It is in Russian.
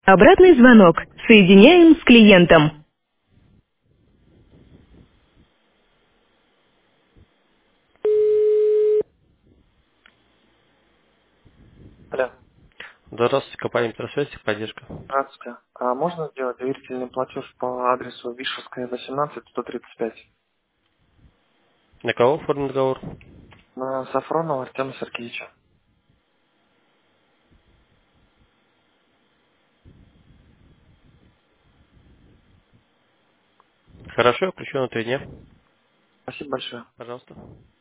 Обратный звонок. Соединяем с клиентом. Алло, Здравствуйте, компания Метросвязь, поддержка. здравствуйте. А можно сделать доверительный платеж по адресу Вишевская, 18, 135? На кого оформлен договор? На Сафронова Артема Сергеевича. Хорошо, включу на 3 дня. Спасибо большое. Пожалуйста.